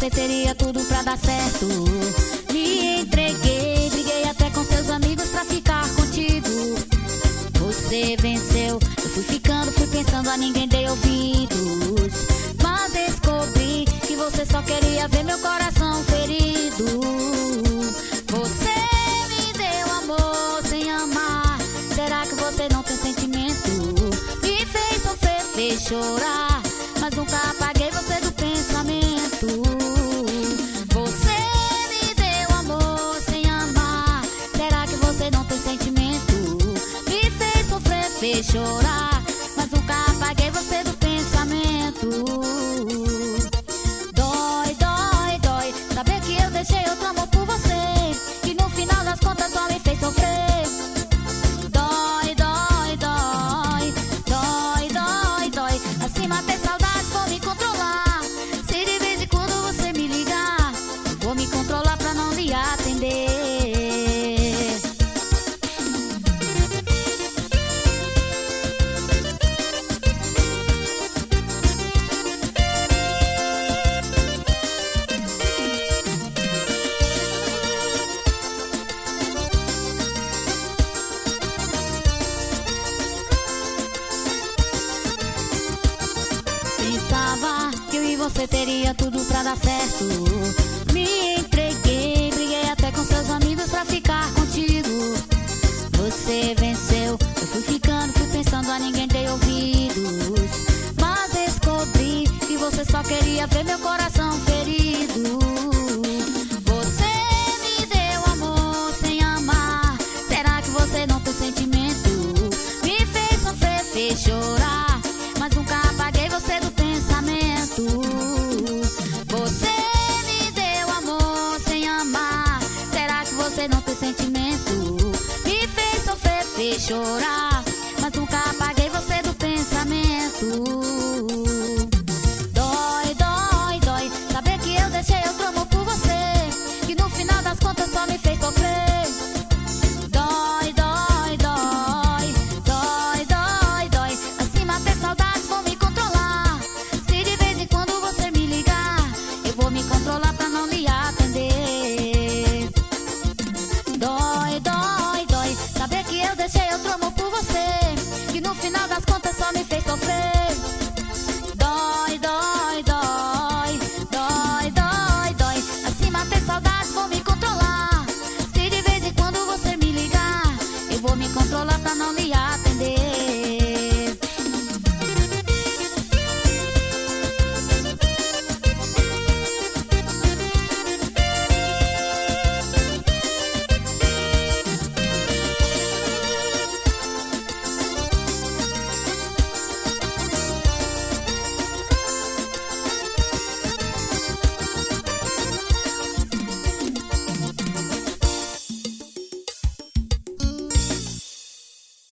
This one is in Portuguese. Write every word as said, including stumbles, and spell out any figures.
você teria tudo pra dar certo. Me entreguei, briguei até com seus amigos pra ficar contigo. Você venceu, eu fui ficando, fui pensando, a ninguém dei ouvidos. Mas descobri que você só queria ver meu coração ferido. Você me deu amor sem amar. Será que você não tem sentimento? Me fez sofrer, fez chorar, mas nunca apaguei você do pensamento. Você me deu amor sem amar. Será que você não tem sentimento? Me fez sofrer, fez chorar, mas nunca apaguei você do pensamento. Dói, dói, dói saber que eu deixei outro amor por você, e no final das contas só me fez sofrer. Dói, dói, dói, dói, dói, dói. Assim matei saudades, vou me controlar. Se de vez em quando você me ligar, vou me controlar pra não lhe atender. Pensava que eu e você teria tudo pra dar certo. Me entreguei, briguei até com seus amigos pra ficar contigo. Você venceu, eu fui ficando, fui pensando, a ninguém dei ouvidos. Mas descobri que você só queria ver meu coração ferido. Você me deu amor sem amar. Será que você não tem sentimento? Me fez sofrer, fez chorar, mas nunca apaguei você do pensamento. Você me deu amor sem amar. Será que você não tem sentimento? Me fez sofrer, fez chorar,